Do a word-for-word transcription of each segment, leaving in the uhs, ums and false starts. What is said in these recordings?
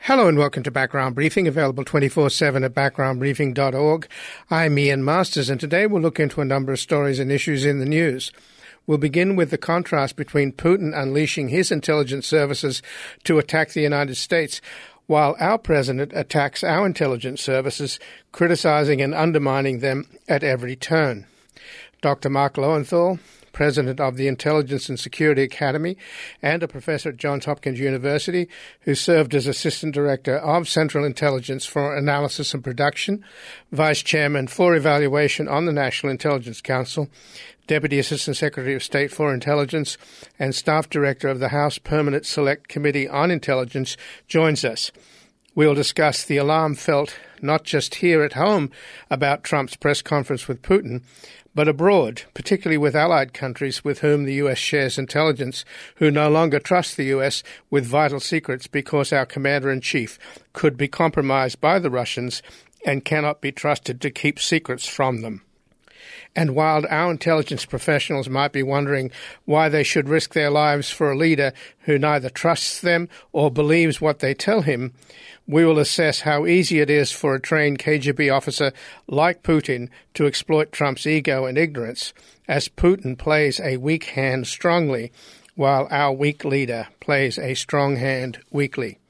Hello and welcome to Background Briefing, available twenty-four seven at background briefing dot org. I'm Ian Masters, and today we'll look into a number of stories and issues in the news. We'll begin with the contrast between Putin unleashing his intelligence services to attack the United States, while our president attacks our intelligence services, criticizing and undermining them at every turn. Doctor Mark Lowenthal, president of the Intelligence and Security Academy and a professor at Johns Hopkins University, who served as assistant director of Central Intelligence for Analysis and Production, vice chairman for evaluation on the National Intelligence Council, deputy assistant secretary of state for intelligence, and staff director of the House Permanent Select Committee on Intelligence, joins us. We'll discuss the alarm felt not just here at home about Trump's press conference with Putin, but abroad, particularly with allied countries with whom the U S shares intelligence, who no longer trust the U S with vital secrets because our commander-in-chief could be compromised by the Russians and cannot be trusted to keep secrets from them. And while our intelligence professionals might be wondering why they should risk their lives for a leader who neither trusts them or believes what they tell him, we will assess how easy it is for a trained K G B officer like Putin to exploit Trump's ego and ignorance, as Putin plays a weak hand strongly, while our weak leader plays a strong hand weakly.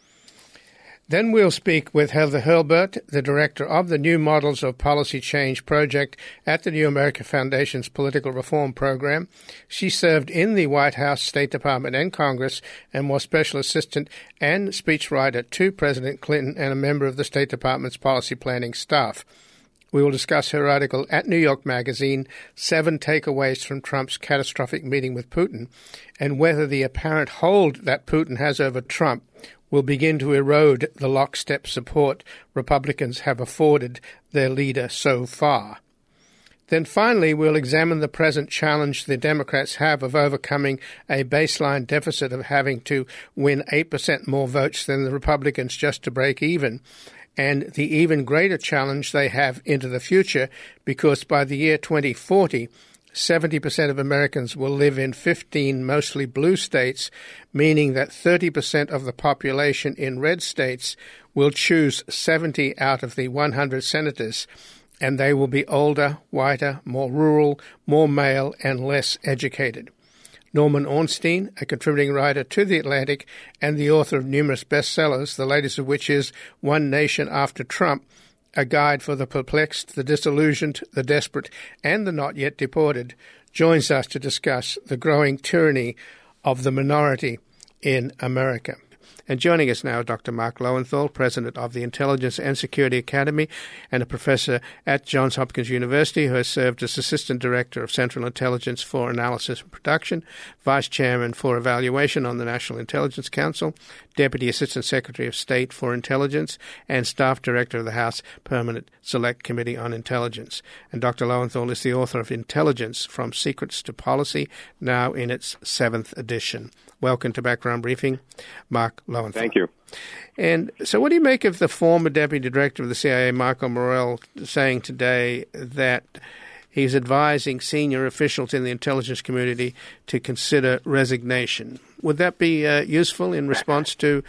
Then we'll speak with Heather Hurlburt, the director of the New Models of Policy Change project at the New America Foundation's Political Reform Program. She served in the White House, State Department, and Congress, and was special assistant and speechwriter to President Clinton and a member of the State Department's policy planning staff. We will discuss her article at New York Magazine, Seven Takeaways from Trump's Catastrophic Meeting with Putin, and whether the apparent hold that Putin has over Trump will begin to erode the lockstep support Republicans have afforded their leader so far. Then finally, we'll examine the present challenge the Democrats have of overcoming a baseline deficit of having to win eight percent more votes than the Republicans just to break even, and the even greater challenge they have into the future, because by the year twenty forty, seventy percent of Americans will live in fifteen mostly blue states, meaning that thirty percent of the population in red states will choose seventy out of the one hundred senators, and they will be older, whiter, more rural, more male, and less educated. Norman Ornstein, a contributing writer to The Atlantic and the author of numerous bestsellers, the latest of which is One Nation After Trump, a guide for the perplexed, the disillusioned, the desperate, and the not yet deported, joins us to discuss the growing tyranny of the minority in America. And joining us now, Doctor Mark Lowenthal, president of the Intelligence and Security Academy and a professor at Johns Hopkins University, who has served as assistant director of Central Intelligence for Analysis and Production, vice chairman for evaluation on the National Intelligence Council, deputy assistant secretary of state for intelligence, and staff director of the House Permanent Select Committee on Intelligence. And Doctor Lowenthal is the author of Intelligence: From Secrets to Policy, now in its seventh edition. Welcome to Background Briefing, Mark Lowenthal. Thank you. And so what do you make of the former deputy director of the C I A, Michael Morell, saying today that he's advising senior officials in the intelligence community to consider resignation? Would that be uh, useful in response to?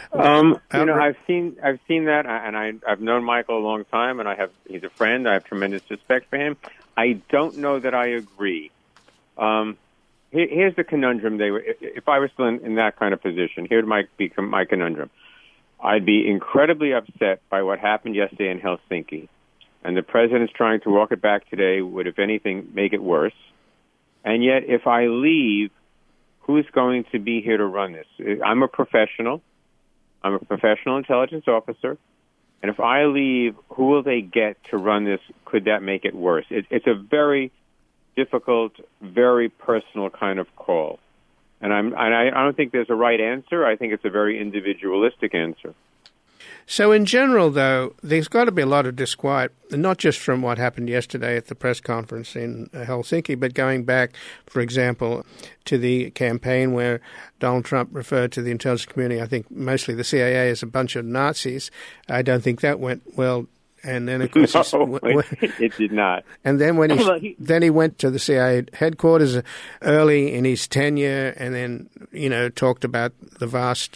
Um, you know, I've seen I've seen that, and I, I've known Michael a long time, and I have he's a friend. I have tremendous respect for him. I don't know that I agree. Um, here, here's the conundrum. They were, if I was still in, in that kind of position, here might be my conundrum. I'd be incredibly upset by what happened yesterday in Helsinki, and the president's trying to walk it back today would, if anything, make it worse. And yet, if I leave, who's going to be here to run this? I'm a professional. I'm a professional intelligence officer. And if I leave, who will they get to run this? Could that make it worse? It, it's a very difficult, very personal kind of call. And, I'm, and I, I don't think there's a right answer. I think it's a very individualistic answer. So in general, though, there's got to be a lot of disquiet, not just from what happened yesterday at the press conference in Helsinki, but going back, for example, to the campaign where Donald Trump referred to the intelligence community, I think mostly the C I A, as a bunch of Nazis. I don't think that went well. And then, of course, no, it, it did not. And then when he then he went to the C I A headquarters early in his tenure, and then you know talked about the vast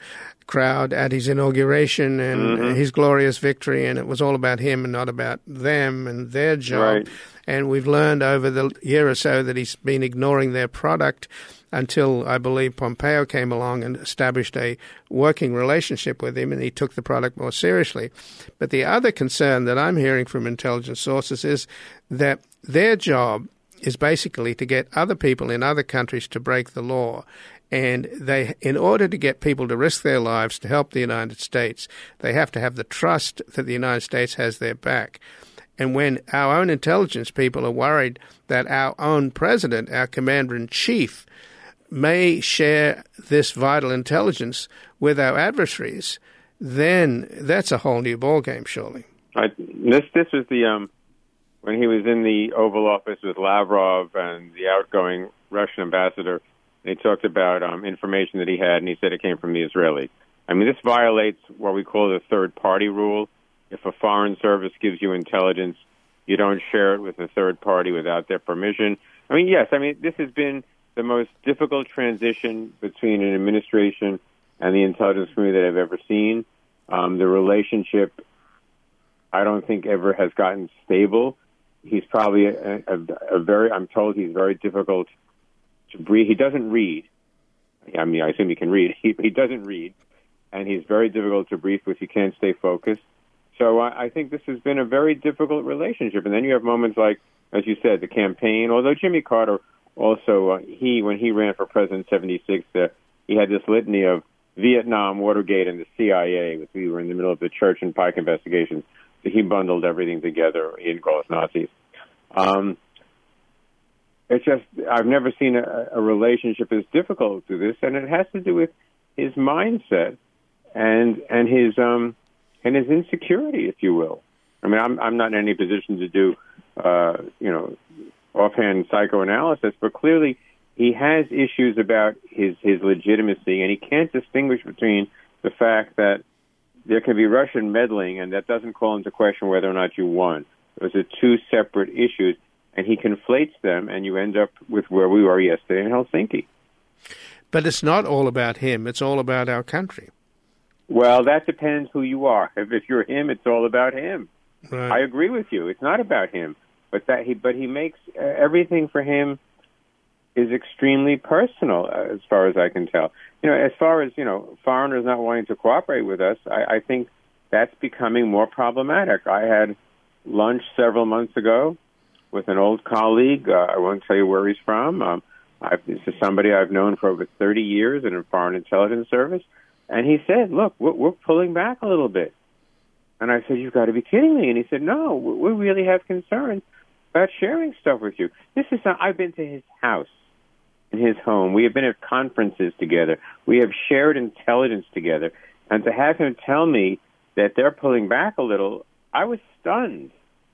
crowd at his inauguration and mm-hmm. his glorious victory, and it was all about him and not about them and their job. Right. And we've learned over the year or so that he's been ignoring their product until, I believe, Pompeo came along and established a working relationship with him, and he took the product more seriously. But the other concern that I'm hearing from intelligence sources is that their job is basically to get other people in other countries to break the law. And they, in order to get people to risk their lives to help the United States, they have to have the trust that the United States has their back. And when our own intelligence people are worried that our own president, our commander-in-chief, may share this vital intelligence with our adversaries, then that's a whole new ballgame, surely. I, this this was the um, when he was in the Oval Office with Lavrov and the outgoing Russian ambassador. And he talked about um, information that he had, and he said it came from the Israelis. I mean, this violates what we call the third-party rule. If a foreign service gives you intelligence, you don't share it with a third party without their permission. I mean, yes, I mean, this has been the most difficult transition between an administration and the intelligence community that I've ever seen. Um, the relationship, I don't think, ever has gotten stable. He's probably a, a, a very, I'm told he's very difficult to breathe. He doesn't read. I mean, I assume he can read. He, he doesn't read, and he's very difficult to breathe with. He can't stay focused. So I, I think this has been a very difficult relationship. And then you have moments like, as you said, the campaign, although Jimmy Carter also, uh, he when he ran for president in seventy-six, uh, he had this litany of Vietnam, Watergate, and the C I A. We were in the middle of the Church and Pike investigations. So he bundled everything together. He didn't call us Nazis. Um, it's just, I've never seen a, a relationship as difficult to this, and it has to do with his mindset and and his um and his insecurity, if you will. I mean, I'm I'm not in any position to do uh, you know offhand psychoanalysis, but clearly he has issues about his his legitimacy, and he can't distinguish between the fact that there can be Russian meddling, and that doesn't call into question whether or not you won. Those are two separate issues, and he conflates them, and you end up with where we were yesterday in Helsinki. But it's not all about him. It's all about our country. Well, that depends who you are. If, if you're him, it's all about him. Right. I agree with you. It's not about him. But that he, but he makes uh, everything for him is extremely personal, uh, as far as I can tell. You know, as far as, you know, foreigners not wanting to cooperate with us, I, I think that's becoming more problematic. I had lunch several months ago with an old colleague. Uh, I won't tell you where he's from. Um, I've, this is somebody I've known for over thirty years in a foreign intelligence service. And he said, look, we're, we're pulling back a little bit. And I said, you've got to be kidding me. And he said, no, we really have concerns about sharing stuff with you. This is not, I've been to his house, in his home. We have been at conferences together. We have shared intelligence together. And to have him tell me that they're pulling back a little, I was stunned.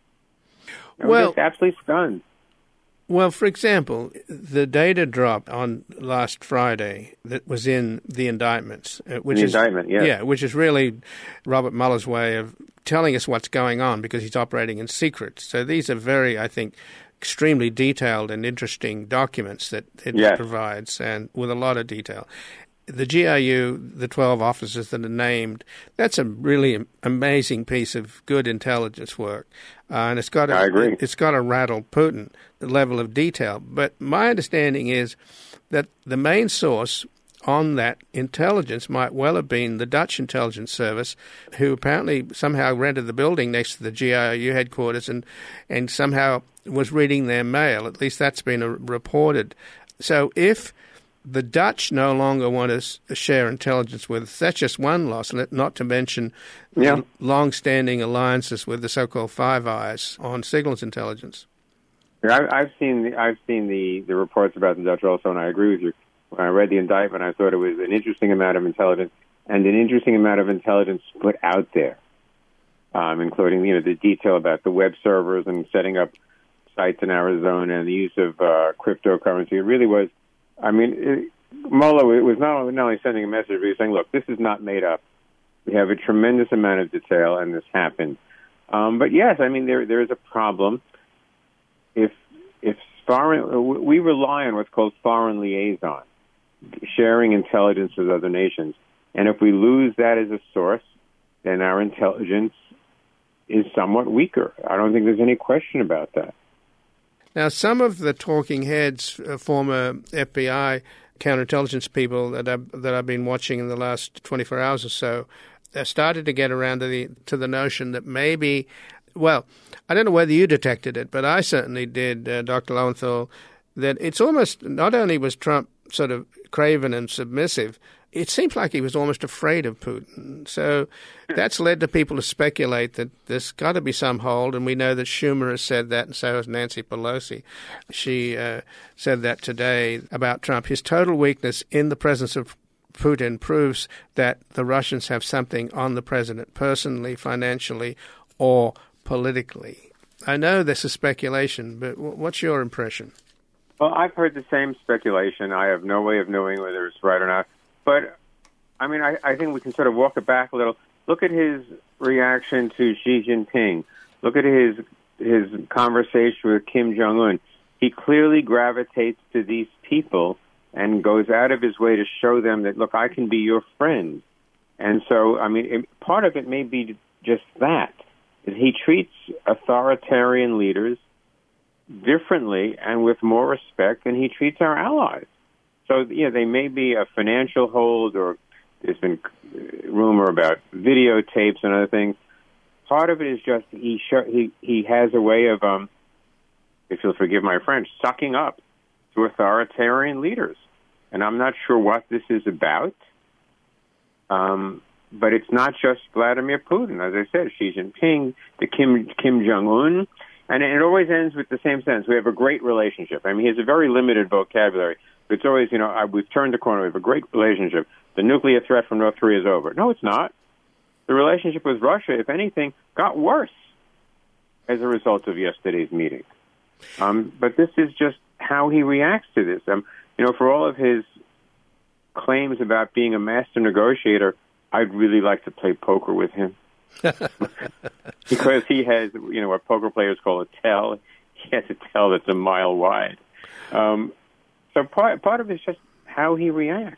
I was well, just absolutely stunned. Well, for example, the data drop on last Friday that was in the indictments, which the is indictment, yes. yeah, which is really Robert Mueller's way of telling us what's going on because he's operating in secret. So these are very, I think, extremely detailed and interesting documents that it yes. provides, and with a lot of detail. The G R U, the twelve officers that are named, that's a really amazing piece of good intelligence work. Uh, and it's got to, I agree. It's got to rattle Putin, the level of detail. But my understanding is that the main source on that intelligence might well have been the Dutch intelligence service, who apparently somehow rented the building next to the G R U headquarters and, and somehow was reading their mail. At least that's been a, reported. So if the Dutch no longer want to share intelligence with us, that's just one loss, not to mention yeah. long-standing alliances with the so-called Five Eyes on signals intelligence. Yeah, I've seen the, I've seen the, the reports about the Dutch also, and I agree with you. When I read the indictment, I thought it was an interesting amount of intelligence and an interesting amount of intelligence put out there, um, including, you know, the detail about the web servers and setting up sites in Arizona and the use of uh, cryptocurrency. It really was. I mean, it, Mueller it was not only, not only sending a message, but he was saying, look, this is not made up. We have a tremendous amount of detail, and this happened. Um, but, yes, I mean, there there is a problem. If if foreign, we rely on what's called foreign liaison, sharing intelligence with other nations. And if we lose that as a source, then our intelligence is somewhat weaker. I don't think there's any question about that. Now, some of the talking heads, uh, former F B I counterintelligence people that I've, that I've been watching in the last twenty-four hours or so, uh, started to get around to the to the notion that maybe, well, I don't know whether you detected it, but I certainly did, uh, Doctor Lowenthal, that it's almost, not only was Trump sort of craven and submissive, it seems like he was almost afraid of Putin. So that's led to people to speculate that there's got to be some hold, and we know that Schumer has said that, and so has Nancy Pelosi. She uh, said that today about Trump. His total weakness in the presence of Putin proves that the Russians have something on the president, personally, financially, or politically. I know this is speculation, but what's your impression? Well, I've heard the same speculation. I have no way of knowing whether it's right or not. But, I mean, I, I think we can sort of walk it back a little. Look at his reaction to Xi Jinping. Look at his his conversation with Kim Jong-un. He clearly gravitates to these people and goes out of his way to show them that, look, I can be your friend. And so, I mean, it, part of it may be just that. Is he treats authoritarian leaders differently and with more respect than he treats our allies. So, you know, they may be a financial hold, or there's been rumor about videotapes and other things. Part of it is just he sh- he he has a way of, um, if you'll forgive my French, sucking up to authoritarian leaders. And I'm not sure what this is about. Um, but it's not just Vladimir Putin. As I said, Xi Jinping, the Kim Kim Jong-un. And it always ends with the same sentence. We have a great relationship. I mean, he has a very limited vocabulary. It's always, you know, I, we've turned the corner. We have a great relationship. The nuclear threat from North Korea is over. No, it's not. The relationship with Russia, if anything, got worse as a result of yesterday's meeting. Um, but this is just how he reacts to this. Um, you know, for all of his claims about being a master negotiator, I'd really like to play poker with him. Because he has, you know, what poker players call a tell. He has a tell that's a mile wide. Um, so part, part of it is just how he reacts.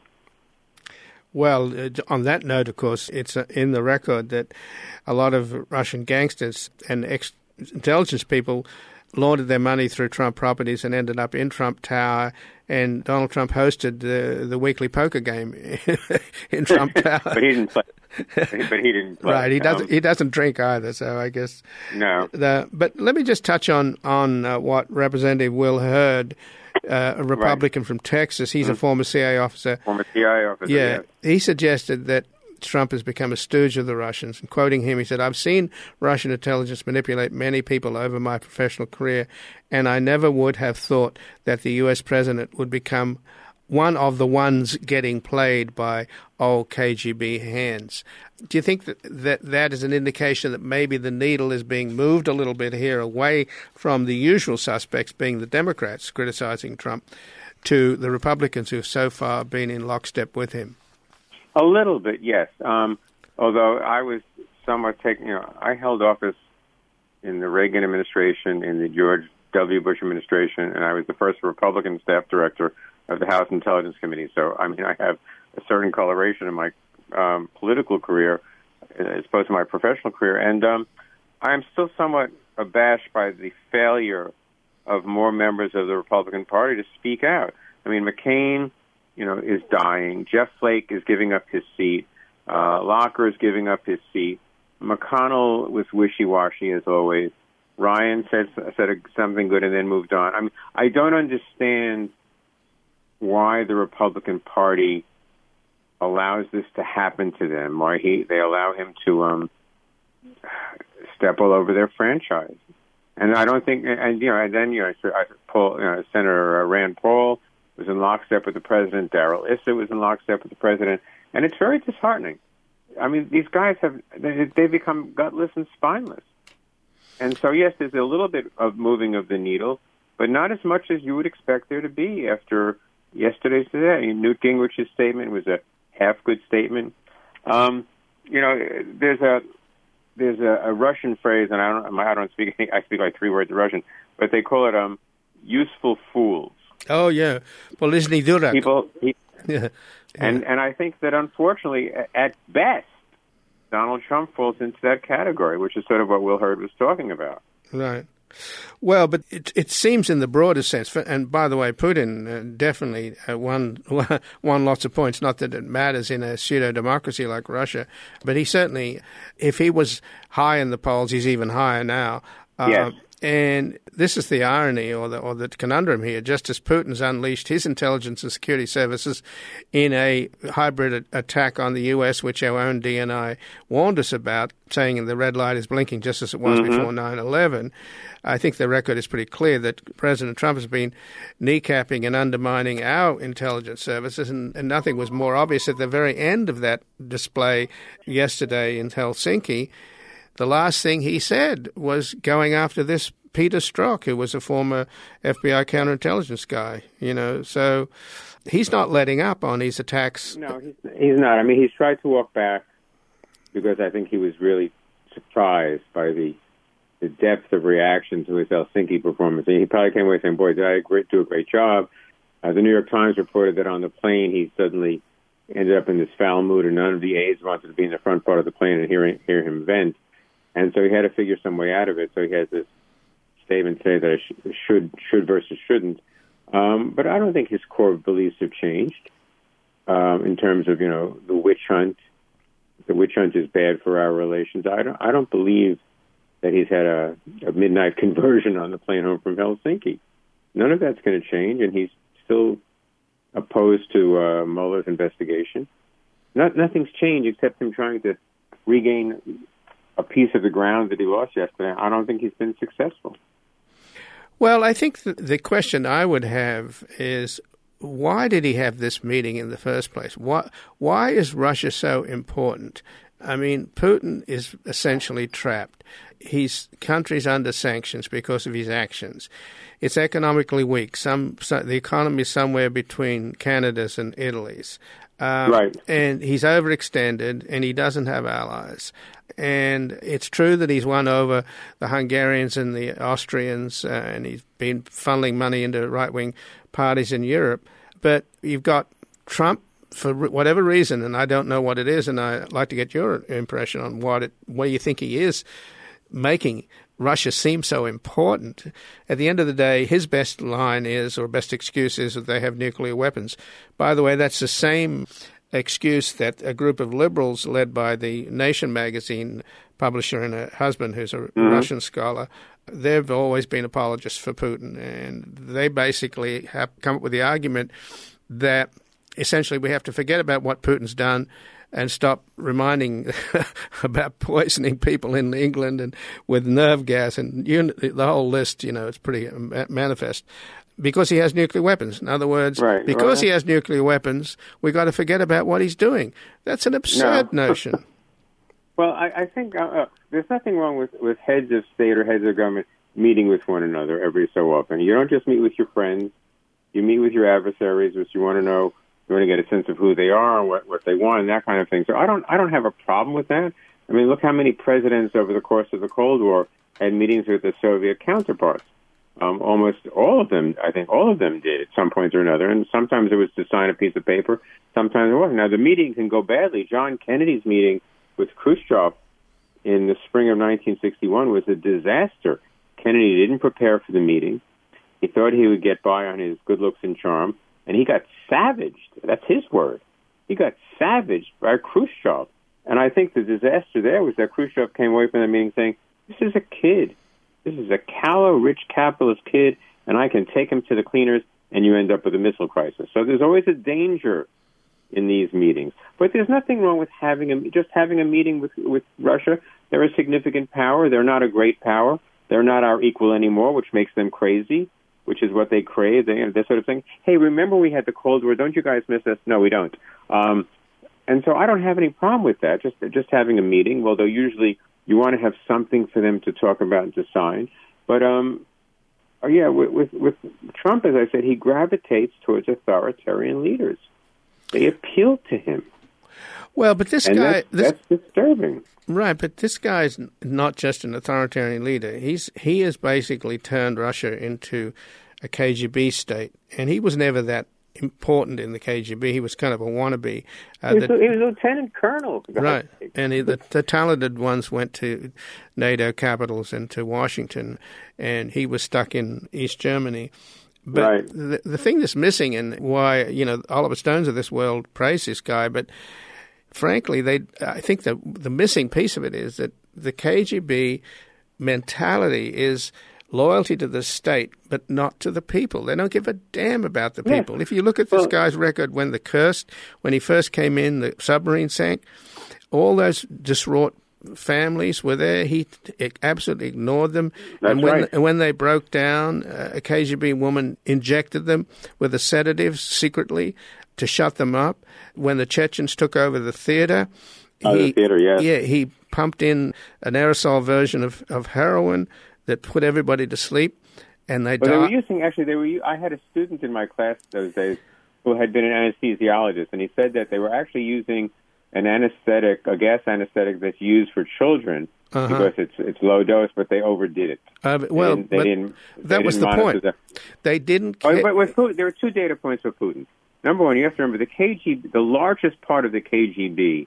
Well, uh, on that note, of course, it's uh, in the record that a lot of Russian gangsters and ex- intelligence people laundered their money through Trump properties and ended up in Trump Tower, and Donald Trump hosted the the weekly poker game in Trump Tower. But he didn't play. But he didn't play. Right, he doesn't. Um, he doesn't drink either. So I guess no. The, but let me just touch on on uh, what Representative Will Hurd, uh, a Republican right. from Texas. He's mm-hmm. a former C I A officer. Former C I A officer. Yeah, yes. He suggested that Trump has become a stooge of the Russians. And quoting him, he said, "I've seen Russian intelligence manipulate many people over my professional career, and I never would have thought that the U S president would become one of the ones getting played by old K G B hands." Do you think that, that that is an indication that maybe the needle is being moved a little bit here away from the usual suspects, being the Democrats criticizing Trump, to the Republicans who have so far been in lockstep with him? A little bit, yes. Um, although I was somewhat taking, you know, I held office in the Reagan administration, in the George W. Bush administration, and I was the first Republican staff director of the House Intelligence Committee. So, I mean, I have a certain coloration in my um, political career as opposed to my professional career. And um, I'm still somewhat abashed by the failure of more members of the Republican Party to speak out. I mean, McCain, you know, is dying. Jeff Flake is giving up his seat. Uh, Locker is giving up his seat. McConnell was wishy-washy as always. Ryan said said something good and then moved on. I mean, I don't understand why the Republican Party allows this to happen to them. Why he they allow him to um, step all over their franchise. And I don't think, and you know, and then you know, Paul, you know Senator Rand Paul was in lockstep with the president. Darrell Issa was in lockstep with the president, and it's very disheartening. I mean, these guys have they become gutless and spineless. And so, yes, there's a little bit of moving of the needle, but not as much as you would expect there to be after yesterday's today. Newt Gingrich's statement was a half-good statement. Um, you know, there's a there's a, a Russian phrase, and I don't I don't speak I speak like three words of Russian, but they call it um useful fools. Oh, yeah. Polizny Durak. People, he, yeah. And, and I think that, unfortunately, at best, Donald Trump falls into that category, which is sort of what Will Hurd was talking about. Right. Well, but it it seems in the broader sense, and by the way, Putin uh, definitely uh, won, won lots of points, not that it matters in a pseudo-democracy like Russia, but he certainly, if he was high in the polls, he's even higher now. Uh, yes. And this is the irony or the or the conundrum here. Just as Putin's unleashed his intelligence and security services in a hybrid attack on the U S, which our own D N I warned us about, saying the red light is blinking just as it was mm-hmm. before nine eleven, I think the record is pretty clear that President Trump has been kneecapping and undermining our intelligence services, and, and nothing was more obvious at the very end of that display yesterday in Helsinki. The last thing he said was going after this Peter Strzok, who was a former F B I counterintelligence guy, you know. So he's not letting up on his attacks. No, he's, he's not. I mean, he's tried to walk back because I think he was really surprised by the the depth of reaction to his Helsinki performance. And he probably came away saying, boy, did I do a great job. Uh, the New York Times reported that on the plane he suddenly ended up in this foul mood, and none of the aides wanted to be in the front part of the plane and hear, hear him vent. And so he had to figure some way out of it. So he has this statement today that I sh- should should versus shouldn't. Um, but I don't think his core beliefs have changed um, in terms of, you know, the witch hunt. The witch hunt is bad for our relations. I don't, I don't believe that he's had a, a midnight conversion on the plane home from Helsinki. None of that's going to change, and he's still opposed to uh, Mueller's investigation. Not, nothing's changed except him trying to regain a piece of the ground that he lost yesterday. I don't think he's been successful. Well, I think the, the question I would have is, why did he have this meeting in the first place? Why, why is Russia so important? I mean, Putin is essentially trapped. His country's under sanctions because of his actions. It's economically weak. Some, so the economy is somewhere between Canada's and Italy's. Um, right. And he's overextended, and he doesn't have allies. And it's true that he's won over the Hungarians and the Austrians, uh, and he's been funneling money into right-wing parties in Europe. But you've got Trump, for whatever reason, and I don't know what it is, and I'd like to get your impression on what it, what you think he is making Russia seem so important. At the end of the day, his best line is, or best excuse is, that they have nuclear weapons. By the way, that's the same excuse that a group of liberals led by the Nation magazine publisher and a husband who's a mm-hmm. Russian scholar, they've always been apologists for Putin. And they basically have come up with the argument that essentially we have to forget about what Putin's done and stop reminding about poisoning people in England and with nerve gas and you, the whole list, you know, it's pretty manifest. Because he has nuclear weapons. In other words, right, because right. he has nuclear weapons, we've got to forget about what he's doing. That's an absurd no. notion. Well, I, I think uh, uh, there's nothing wrong with, with heads of state or heads of government meeting with one another every so often. You don't just meet with your friends. You meet with your adversaries, which you want to know. You want to get a sense of who they are and what, what they want and that kind of thing. So I don't I don't have a problem with that. I mean, look how many presidents over the course of the Cold War had meetings with their Soviet counterparts. Um, almost all of them, I think all of them did at some point or another. And sometimes it was to sign a piece of paper. Sometimes it wasn't. Now, the meeting can go badly. John Kennedy's meeting with Khrushchev in the spring of nineteen sixty-one was a disaster. Kennedy didn't prepare for the meeting. He thought he would get by on his good looks and charm, and he got savaged. That's his word. He got savaged by Khrushchev. And I think the disaster there was that Khrushchev came away from the meeting saying, this is a kid. This is a callow, rich capitalist kid, and I can take him to the cleaners, and you end up with a missile crisis. So there's always a danger in these meetings. But there's nothing wrong with having a, just having a meeting with, with Russia. They're a significant power. They're not a great power. They're not our equal anymore, which makes them crazy, which is what they crave. They, you know, this sort of thing. Hey, remember we had the Cold War. Don't you guys miss us? No, we don't. Um, and so I don't have any problem with that, just just having a meeting, although usually you want to have something for them to talk about and to sign. But, um, oh, yeah, with, with, with Trump, as I said, he gravitates towards authoritarian leaders. They appeal to him. Well, but this and guy... That's, this, that's disturbing. Right, but this guy's not just an authoritarian leader. He's He has basically turned Russia into a K G B state, and he was never that important in the K G B. He was kind of a wannabe. Uh, he, was, the, he was a lieutenant colonel. Right, and he, the, the talented ones went to NATO capitals and to Washington, and he was stuck in East Germany. But right. the, the thing that's missing, and why, you know, Oliver Stones of this world praise this guy, but frankly, they I think the the missing piece of it is that the K G B mentality is loyalty to the state, but not to the people. They don't give a damn about the people. Yes. If you look at this well, guy's record, when the Kursk, when he first came in, the submarine sank, all those distraught families were there. He absolutely ignored them. That's and when, right. And when they broke down, uh, a K G B woman injected them with a sedative secretly to shut them up. When the Chechens took over the theater, oh, he, the theater, yes. yeah, he pumped in an aerosol version of, of heroin that put everybody to sleep, and they well, died. They were using, actually, they were. I had a student in my class those days who had been an anesthesiologist, and he said that they were actually using an anesthetic, a gas anesthetic that's used for children uh-huh. because it's it's low dose, but they overdid it. Uh, well, they didn't, they but didn't, that they was didn't the point. The, they didn't. Oh, but with Putin, there were two data points for Putin. Number one, you have to remember the K G B, the largest part of the K G B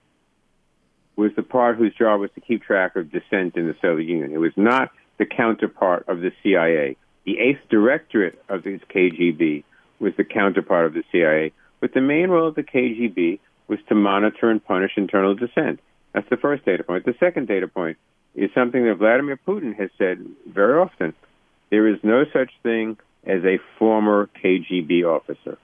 was the part whose job was to keep track of dissent in the Soviet Union. It was not the counterpart of the C I A. The eighth Directorate of the K G B was the counterpart of the C I A. But the main role of the K G B was to monitor and punish internal dissent. That's the first data point. The second data point is something that Vladimir Putin has said very often. There is no such thing as a former K G B officer.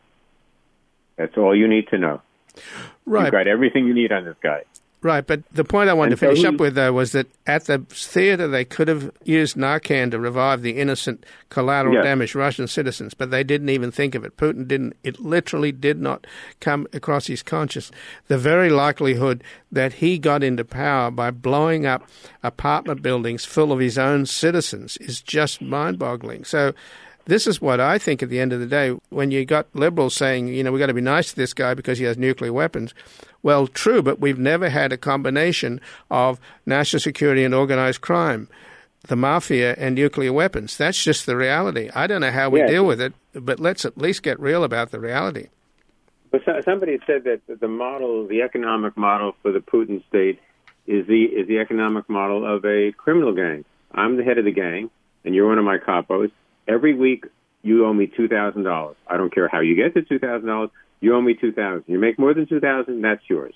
That's all you need to know. Right. You've got everything you need on this guy. Right, but the point I wanted and to finish so up with, though, was that at the theater they could have used Narcan to revive the innocent collateral yes. damage Russian citizens, but they didn't even think of it. Putin didn't. It literally did not come across his conscience. The very likelihood that he got into power by blowing up apartment buildings full of his own citizens is just mind-boggling. So this is what I think at the end of the day, when you got liberals saying, you know, we've got to be nice to this guy because he has nuclear weapons. Well, true, but we've never had a combination of national security and organized crime, the mafia and nuclear weapons. That's just the reality. I don't know how we yes. deal with it, but let's at least get real about the reality. But somebody said that the model, the economic model for the Putin state is the is the economic model of a criminal gang. I'm the head of the gang, and you're one of my capos. Every week, you owe me two thousand dollars. I don't care how you get the two thousand dollars. You owe me two thousand dollars. You make more than two thousand dollars, that's yours.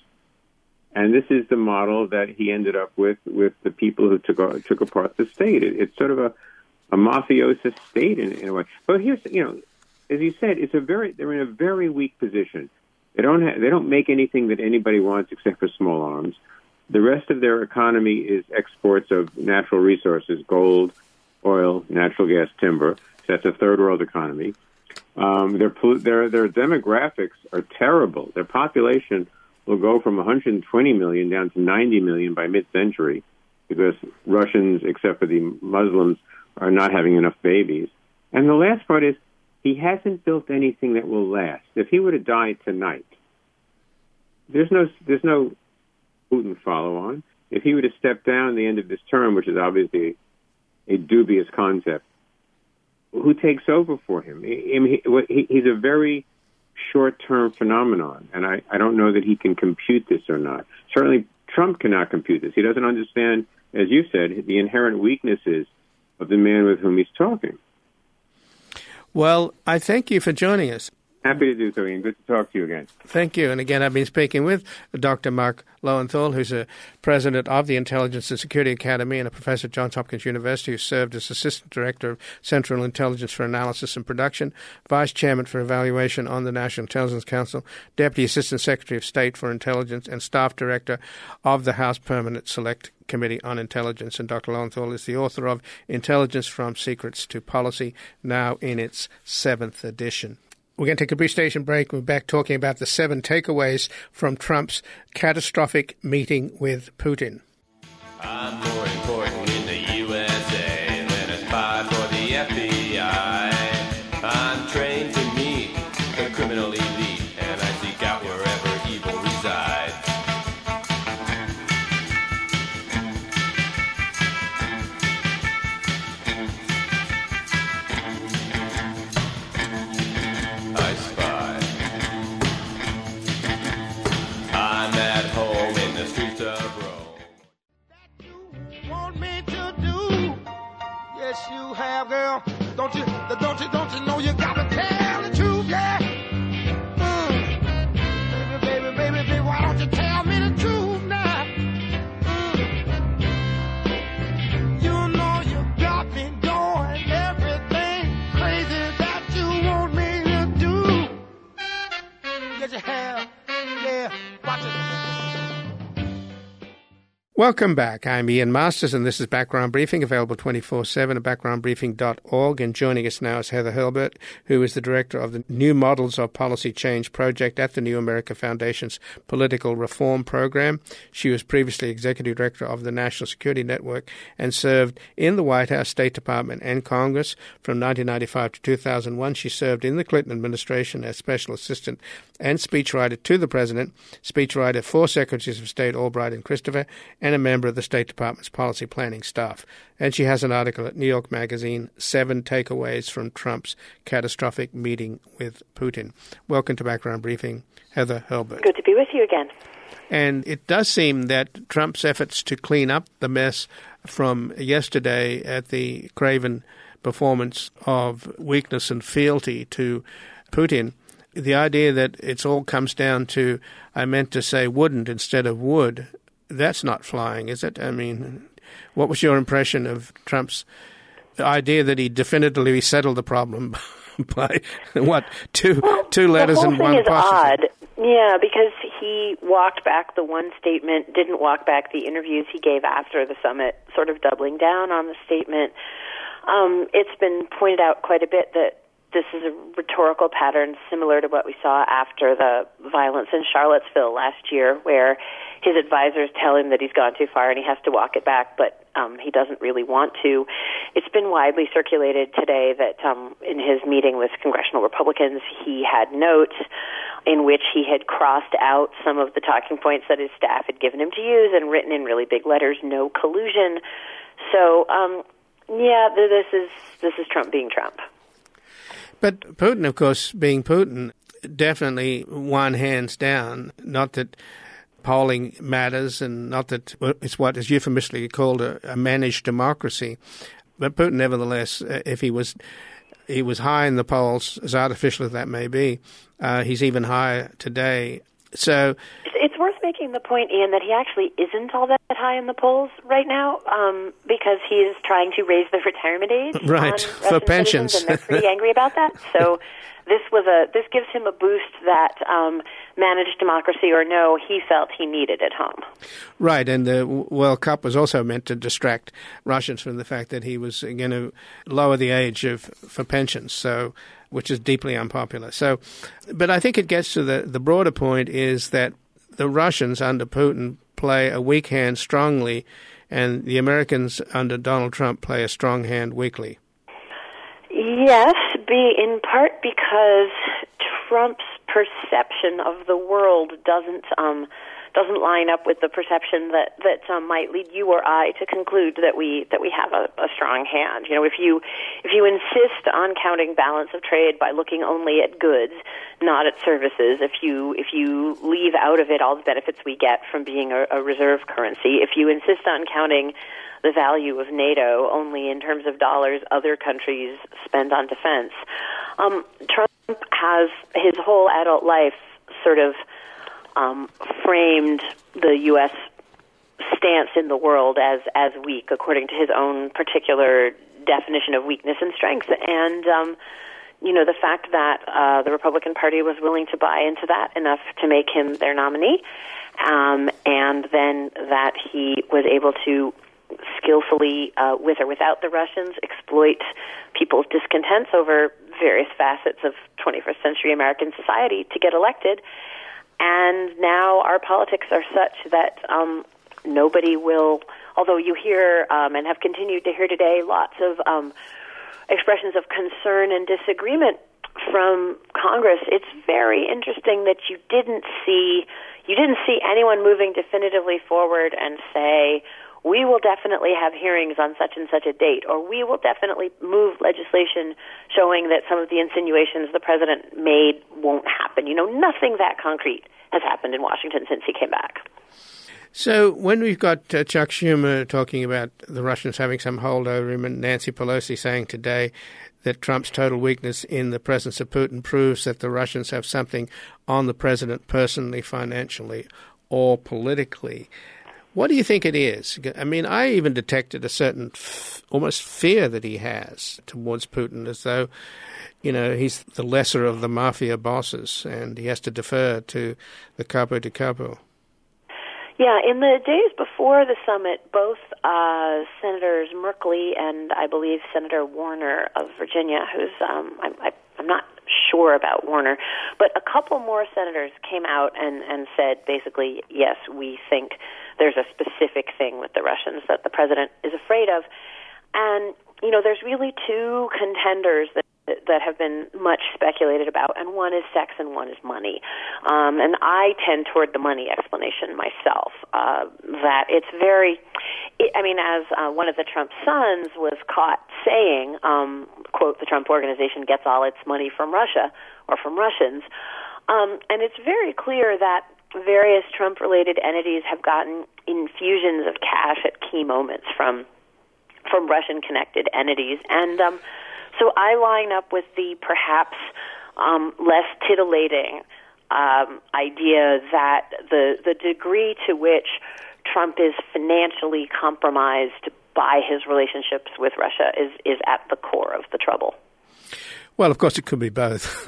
And this is the model that he ended up with with the people who took took apart the state. It, it's sort of a, a mafioso state in, in a way. But here's, you know, as you said, it's a very they're in a very weak position. They don't have, they don't make anything that anybody wants except for small arms. The rest of their economy is exports of natural resources: gold, oil, natural gas, timber. So that's a third world economy. Um, their, their their demographics are terrible. Their population will go from one hundred twenty million down to ninety million by mid-century because Russians, except for the Muslims, are not having enough babies. And the last part is he hasn't built anything that will last. If he were to die tonight, there's no there's no Putin follow-on. If he were to step down at the end of this term, which is obviously a dubious concept, who takes over for him? He, he, he's a very short-term phenomenon, and I, I don't know that he can compute this or not. Certainly, Trump cannot compute this. He doesn't understand, as you said, the inherent weaknesses of the man with whom he's talking. Well, I thank you for joining us. Happy to do so, Ian. Good to talk to you again. Thank you. And again, I've been speaking with Doctor Mark Lowenthal, who's a president of the Intelligence and Security Academy and a professor at Johns Hopkins University, who served as assistant director of Central Intelligence for Analysis and Production, vice chairman for evaluation on the National Intelligence Council, deputy assistant secretary of state for intelligence, and staff director of the House Permanent Select Committee on Intelligence. And Doctor Lowenthal is the author of Intelligence from Secrets to Policy, now in its seventh edition. We're going to take a brief station break. We're back talking about the seven takeaways from Trump's catastrophic meeting with Putin. I'm more important in the U S A than a spy for the F B I. I'm trained to meet the criminal elite, and I seek out wherever evil resides. Yes, you have, girl. Don't you, don't you, don't you know you gotta tell the truth, yeah? Mm. Baby, baby, baby, baby, why don't you tell me the truth now? Mm. You know you got me doing everything crazy that you want me to do. Yes, you have, yeah, watch it. Welcome back. I'm Ian Masters, and this is Background Briefing, available twenty-four seven at background briefing dot org. And joining us now is Heather Hurlbert, who is the director of the New Models of Policy Change project at the New America Foundation's Political Reform Program. She was previously executive director of the National Security Network and served in the White House, State Department, and Congress. From nineteen ninety-five to two thousand one, she served in the Clinton administration as special assistant and speechwriter to the president, speechwriter for Secretaries of State Albright and Christopher, and a member of the State Department's policy planning staff. And she has an article at New York Magazine, Seven Takeaways from Trump's Catastrophic Meeting with Putin. Welcome to Background Briefing, Heather Hurlbert. Good to be with you again. And it does seem that Trump's efforts to clean up the mess from yesterday at the craven performance of weakness and fealty to Putin, the idea that it's all comes down to, I meant to say wouldn't instead of would, that's not flying, is it? I mean, what was your impression of Trump's idea that he definitively settled the problem by, what, two well, two letters and one apostrophe? The whole thing is apostrophe? odd. Yeah, because he walked back the one statement, didn't walk back the interviews he gave after the summit, sort of doubling down on the statement. Um, it's been pointed out quite a bit that this is a rhetorical pattern similar to what we saw after the violence in Charlottesville last year, where his advisors tell him that he's gone too far and he has to walk it back, but um, he doesn't really want to. It's been widely circulated today that um, in his meeting with congressional Republicans, he had notes in which he had crossed out some of the talking points that his staff had given him to use and written in really big letters, no collusion. So, um, yeah, this is this is Trump being Trump. But Putin, of course, being Putin, definitely won hands down. Not that polling matters and not that it's what is euphemistically called a, a managed democracy. But Putin, nevertheless, if he was he was high in the polls, as artificial as that may be, uh, he's even higher today. So it's worth making the point, Ian, that he actually isn't all that high in the polls right now um, because he's trying to raise the retirement age right on for Russian pensions, and they're pretty angry about that. So this was a this gives him a boost that um, managed democracy or no, he felt he needed at home. Right, and the World Cup was also meant to distract Russians from the fact that he was going to lower the age of for pensions. So. Which is deeply unpopular. So, but I think it gets to the, the broader point is that the Russians under Putin play a weak hand strongly, and the Americans under Donald Trump play a strong hand weakly. Yes, be in part because Trump's perception of the world doesn't um, doesn't line up with the perception that that um, might lead you or I to conclude that we that we have a, a strong hand. You know, if you if you insist on counting balance of trade by looking only at goods, not at services, if you if you leave out of it all the benefits we get from being a, a reserve currency, if you insist on counting the value of NATO only in terms of dollars other countries spend on defense, um, Trump has his whole adult life sort of Um, framed the U S stance in the world as, as weak, according to his own particular definition of weakness and strength. And, um, you know, the fact that uh, the Republican Party was willing to buy into that enough to make him their nominee, um, and then that he was able to skillfully, uh, with or without the Russians, exploit people's discontents over various facets of twenty-first century American society to get elected. And now our politics are such that um, nobody will, although you hear um, and have continued to hear today lots of um, expressions of concern and disagreement from Congress, it's very interesting that you didn't see you didn't see anyone moving definitively forward and say, we will definitely have hearings on such and such a date, or we will definitely move legislation showing that some of the insinuations the president made won't happen. You know, nothing that concrete has happened in Washington since he came back. So when we've got uh, Chuck Schumer talking about the Russians having some hold over him, and Nancy Pelosi saying today that Trump's total weakness in the presence of Putin proves that the Russians have something on the president personally, financially, or politically. What do you think it is? I mean, I even detected a certain f- almost fear that he has towards Putin, as though, you know, he's the lesser of the mafia bosses and he has to defer to the capo di capo. Yeah, in the days before the summit, both uh, Senators Merkley and I believe Senator Warner of Virginia, who's um, I, I, I'm not sure about Warner, but a couple more senators came out and, and said basically, yes, we think there's a specific thing with the Russians that the president is afraid of. And, you know, there's really two contenders that that have been much speculated about, and one is sex and one is money. Um, and I tend toward the money explanation myself, uh, that it's very, it, I mean, as uh, one of the Trump sons was caught saying, um, quote, the Trump organization gets all its money from Russia or from Russians. Um, and it's very clear that various Trump-related entities have gotten infusions of cash at key moments from from Russian-connected entities. And um, so I line up with the perhaps um, less titillating um, idea that the the degree to which Trump is financially compromised by his relationships with Russia is, is at the core of the trouble. Well, of course, it could be both.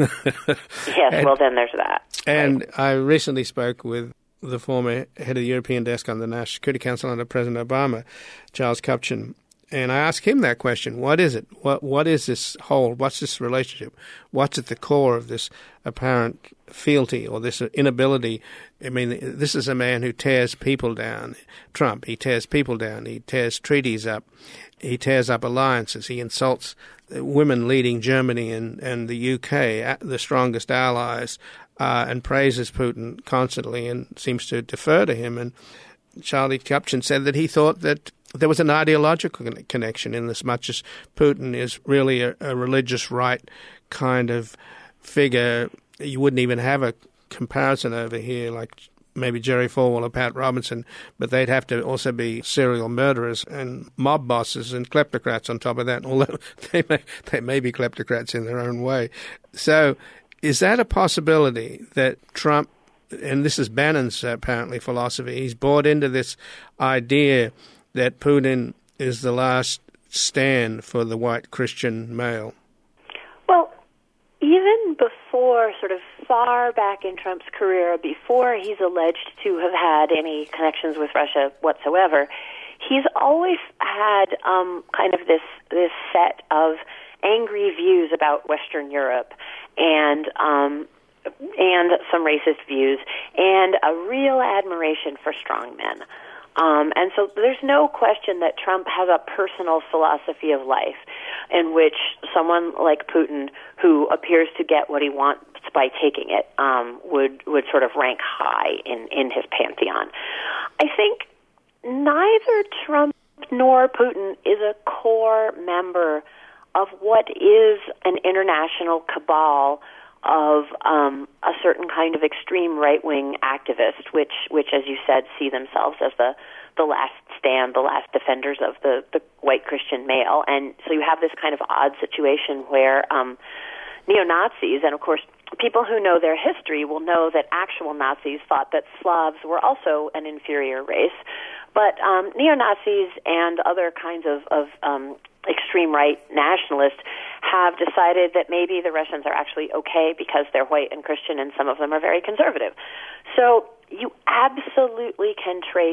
Yes, and, well, then there's that. And right. I recently spoke with the former head of the European desk on the National Security Council under President Obama, Charles Kupchan, and I asked him that question. What is it? What What is this whole, what's this relationship? What's at the core of this apparent fealty or this inability? I mean, this is a man who tears people down. Trump, he tears people down. He tears treaties up. He tears up alliances. He insults women leading Germany and, and the U K, the strongest allies, uh, and praises Putin constantly and seems to defer to him. And Charlie Kupchan said that he thought that there was an ideological connection in as much as Putin is really a, a religious right kind of figure. You wouldn't even have a comparison over here like maybe Jerry Falwell or Pat Robinson, but they'd have to also be serial murderers and mob bosses and kleptocrats on top of that, although they may, they may be kleptocrats in their own way. So is that a possibility that Trump, and this is Bannon's uh, apparently philosophy, he's bought into this idea that Putin is the last stand for the white Christian male? Well, even before, sort of far back in Trump's career, before he's alleged to have had any connections with Russia whatsoever, he's always had um, kind of this this set of angry views about Western Europe and um, and some racist views and a real admiration for strong men. Um, and so there's no question that Trump has a personal philosophy of life in which someone like Putin, who appears to get what he wants by taking it, um, would, would sort of rank high in, in his pantheon. I think neither Trump nor Putin is a core member of what is an international cabal of um, a certain kind of extreme right-wing activist, which, which, as you said, see themselves as the, the last stand, the last defenders of the, the white Christian male. And so you have this kind of odd situation where um, neo-Nazis, and of course people who know their history will know that actual Nazis thought that Slavs were also an inferior race, but um, neo-Nazis and other kinds of, of um, extreme right nationalists have decided that maybe the Russians are actually okay because they're white and Christian, and some of them are very conservative. So you absolutely can trace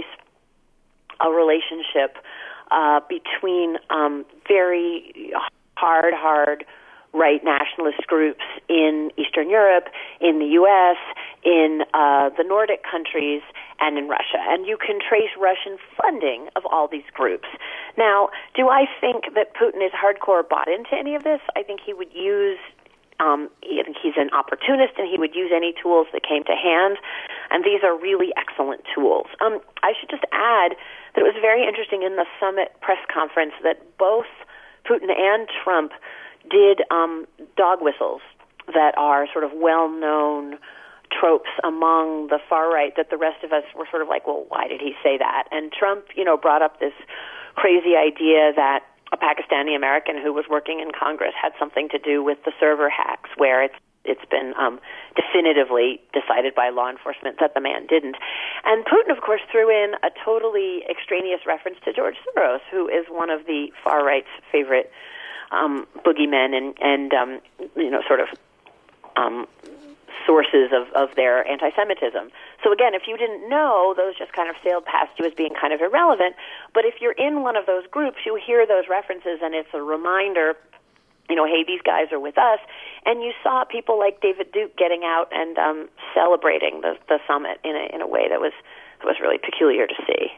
a relationship uh, between um, very hard, hard right nationalist groups in Eastern Europe, in the U S, in uh, the Nordic countries, and in Russia. And you can trace Russian funding of all these groups. Now, do I think that Putin is hardcore bought into any of this? I think he would use, um, I think he's an opportunist, and he would use any tools that came to hand. And these are really excellent tools. Um, I should just add that it was very interesting in the summit press conference that both Putin and Trump did um, dog whistles that are sort of well-known tropes among the far right that the rest of us were sort of like, well, why did he say that? And Trump, you know, brought up this crazy idea that a Pakistani American who was working in Congress had something to do with the server hacks, where it's it's been um, definitively decided by law enforcement that the man didn't. And Putin, of course, threw in a totally extraneous reference to George Soros, who is one of the far right's favorite um, boogeymen and and um, you know sort of. Um, sources of, of their anti-Semitism. So again, if you didn't know, those just kind of sailed past you as being kind of irrelevant. But if you're in one of those groups, you hear those references and it's a reminder, you know, hey, these guys are with us. And you saw people like David Duke getting out and um, celebrating the, the summit in a, in a way that was, that was really peculiar to see.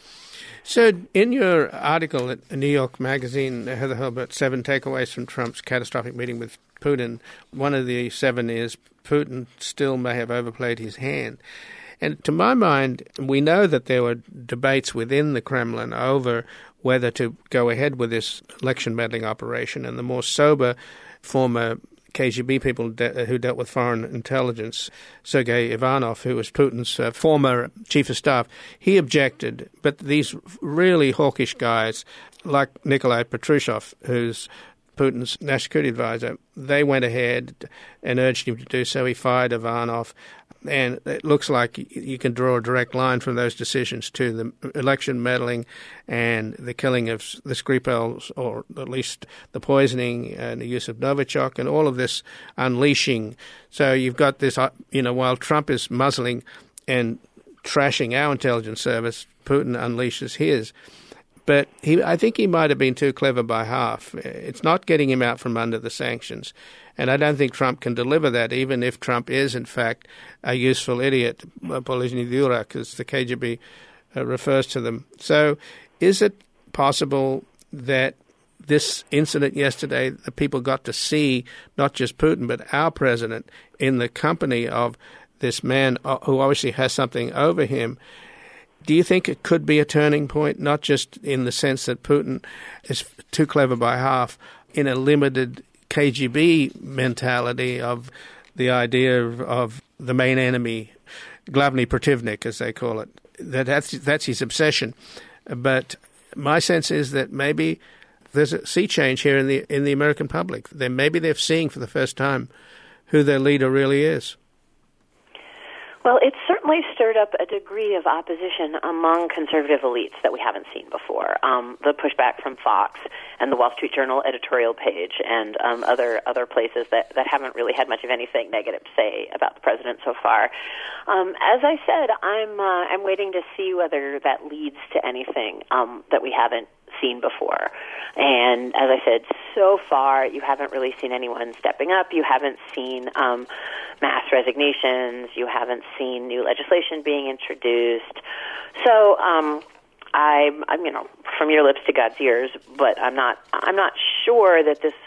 So in your article at New York Magazine, Heather Hilbert, Seven Takeaways from Trump's Catastrophic Meeting with Putin, one of the seven is Putin still may have overplayed his hand. And to my mind, we know that there were debates within the Kremlin over whether to go ahead with this election meddling operation, and the more sober former K G B people de- who dealt with foreign intelligence, Sergei Ivanov, who was Putin's uh, former chief of staff, he objected. But these really hawkish guys, like Nikolai Patrushev, who's Putin's national security advisor, they went ahead and urged him to do so. He fired Ivanov. And it looks like you can draw a direct line from those decisions to the election meddling and the killing of the Skripals, or at least the poisoning and the use of Novichok, and all of this unleashing. So you've got this, you know, while Trump is muzzling and trashing our intelligence service, Putin unleashes his. But he, I think he might have been too clever by half. It's not getting him out from under the sanctions. And I don't think Trump can deliver that, even if Trump is, in fact, a useful idiot, Polizhny Durak, as the K G B uh, refers to them. So is it possible that this incident yesterday, the people got to see not just Putin, but our president in the company of this man who obviously has something over him? Do you think it could be a turning point, not just in the sense that Putin is too clever by half, in a limited K G B mentality of the idea of, of the main enemy, Glavny Protivnik, as they call it, that that's, that's his obsession. But my sense is that maybe there's a sea change here in the in the American public. They, maybe they're seeing for the first time who their leader really is. Well, it's certainly stirred up a degree of opposition among conservative elites that we haven't seen before. Um, the pushback from Fox and the Wall Street Journal editorial page and um, other other places that, that haven't really had much of anything negative to say about the president so far. Um, as I said, I'm uh, I'm waiting to see whether that leads to anything um, that we haven't seen before. And as I said, so far you haven't really seen anyone stepping up. You haven't seen um, mass resignations. You haven't seen new legislation being introduced. So um, I'm, I'm, you know, from your lips to God's ears. But I'm not. I'm not sure that this,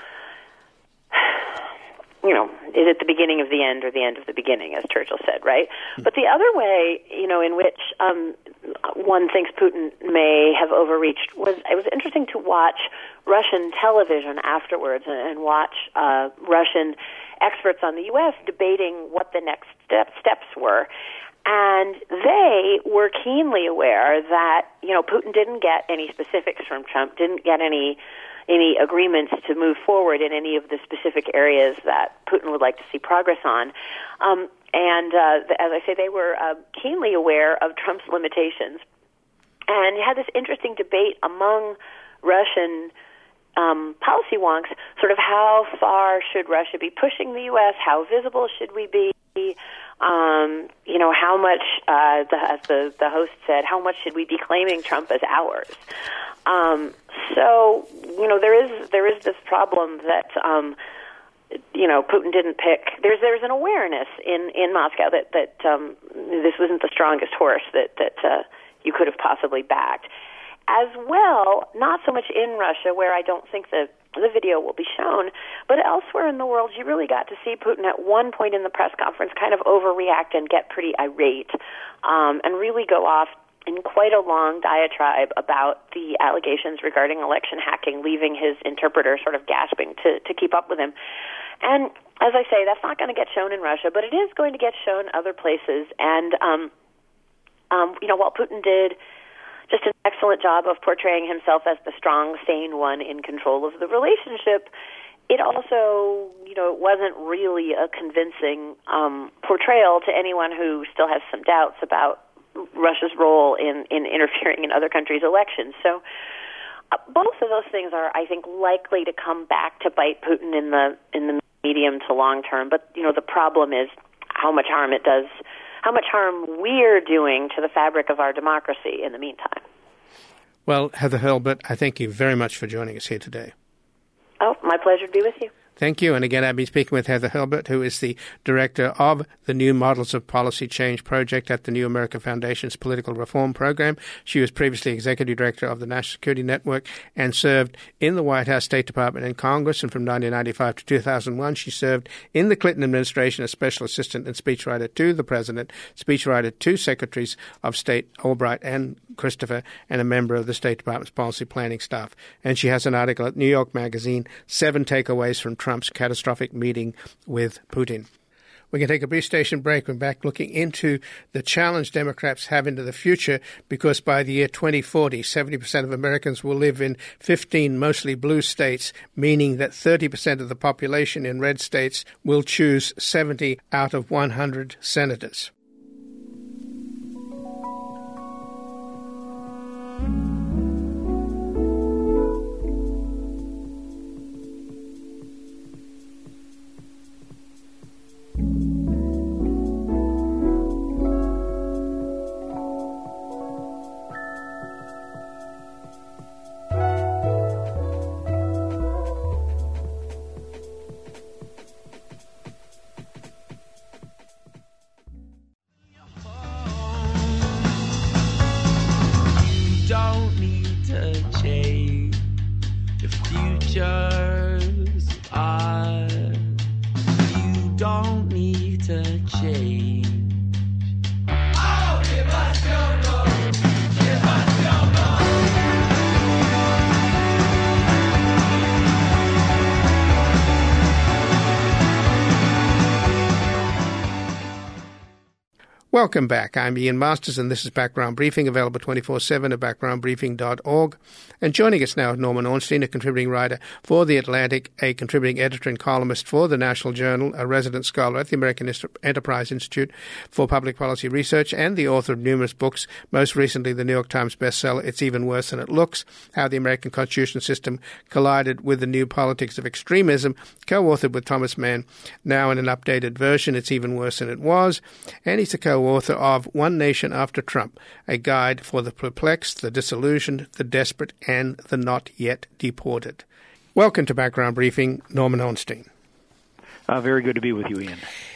you know, is it the beginning of the end or the end of the beginning, as Churchill said, right? But the other way, you know, in which um, one thinks Putin may have overreached was it was interesting to watch Russian television afterwards and, and watch uh, Russian experts on the U S debating what the next step, steps were. And they were keenly aware that, you know, Putin didn't get any specifics from Trump, didn't get any any agreements to move forward in any of the specific areas that Putin would like to see progress on. Um, and uh, as I say, they were uh, keenly aware of Trump's limitations. And you had this interesting debate among Russian um, policy wonks, sort of how far should Russia be pushing the U S, how visible should we be, um, you know, how much, uh, the, as the, the host said, how much should we be claiming Trump as ours? Um, so, you know, there is there is this problem that, um, you know, Putin didn't pick. There's there's an awareness in, in Moscow that that um, this wasn't the strongest horse that that uh, you could have possibly backed. As well, not so much in Russia, where I don't think the the video will be shown, but elsewhere in the world, you really got to see Putin at one point in the press conference kind of overreact and get pretty irate, um, and really go off in quite a long diatribe about the allegations regarding election hacking, leaving his interpreter sort of gasping to, to keep up with him. And as I say, that's not going to get shown in Russia, but it is going to get shown other places. And, um, um, you know, while Putin did just an excellent job of portraying himself as the strong, sane one in control of the relationship, it also, you know, it wasn't really a convincing um, portrayal to anyone who still has some doubts about Russia's role in, in interfering in other countries' elections. So uh, both of those things are, I think, likely to come back to bite Putin in the in the medium to long term. But, you know, the problem is how much harm it does, how much harm we're doing to the fabric of our democracy in the meantime. Well, Heather Hurlbut, I thank you very much for joining us here today. Oh, my pleasure to be with you. Thank you. And again, I've been speaking with Heather Hurlbut, who is the director of the New Models of Policy Change project at the New America Foundation's Political Reform Program. She was previously executive director of the National Security Network and served in the White House, State Department, and Congress. And from nineteen ninety-five to two thousand one, she served in the Clinton administration as special assistant and speechwriter to the president, speechwriter to Secretaries of State Albright and Christopher, and a member of the State Department's policy planning staff. And she has an article at New York Magazine, Seven Takeaways from Trump's Catastrophic Meeting with Putin. We can take a brief station break. We're back looking into the challenge Democrats have into the future, because by the year twenty forty, seventy percent of Americans will live in fifteen mostly blue states, meaning that thirty percent of the population in red states will choose seventy out of one hundred senators. Welcome back. I'm Ian Masters, and this is Background Briefing, available twenty-four seven at background briefing dot org. And joining us now is Norman Ornstein, a contributing writer for The Atlantic, a contributing editor and columnist for the National Journal, a resident scholar at the American Enterprise Institute for Public Policy Research, and the author of numerous books, most recently the New York Times bestseller, It's Even Worse Than It Looks, How the American Constitution System Collided with the New Politics of Extremism, co-authored with Thomas Mann, now in an updated version, It's Even Worse Than It Was. And he's the co author of One Nation After Trump, a guide for the perplexed, the disillusioned, the desperate, and the not yet deported. Welcome to Background Briefing, Norman Ornstein. Uh, very good to be with you, Ian.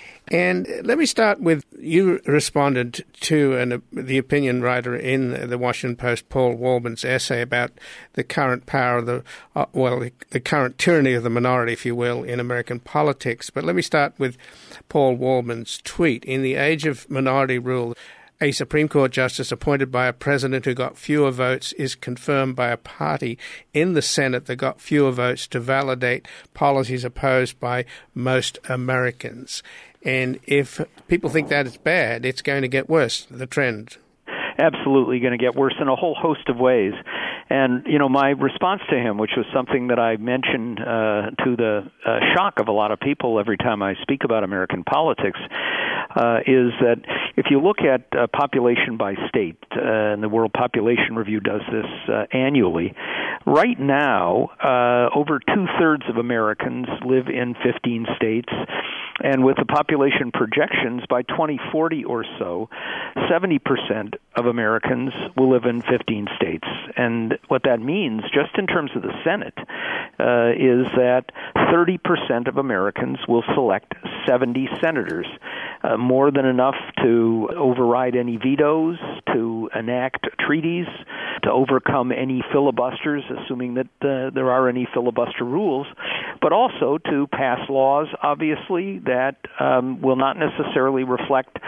And let me start with, you responded to an, the opinion writer in the Washington Post, Paul Waldman's essay about the current power of the, uh, well, the, the current tyranny of the minority, if you will, in American politics. But let me start with Paul Waldman's tweet. In the age of minority rule, a Supreme Court justice appointed by a president who got fewer votes is confirmed by a party in the Senate that got fewer votes to validate policies opposed by most Americans. And if people think that is bad, it's going to get worse, the trend. Absolutely going to get worse in a whole host of ways. And, you know, my response to him, which was something that I mentioned uh, to the uh, shock of a lot of people every time I speak about American politics, uh, is that if you look at uh, population by state, uh, and the World Population Review does this uh, annually, right now, uh, over two-thirds of Americans live in fifteen states. And with the population projections, by twenty forty or so, seventy percent of Americans will live in fifteen states. And what that means, just in terms of the Senate, uh, is that thirty percent of Americans will select seventy senators, uh, more than enough to override any vetoes, to enact treaties, to overcome any filibusters, assuming that uh, there are any filibuster rules, but also to pass laws, obviously, that um, will not necessarily reflect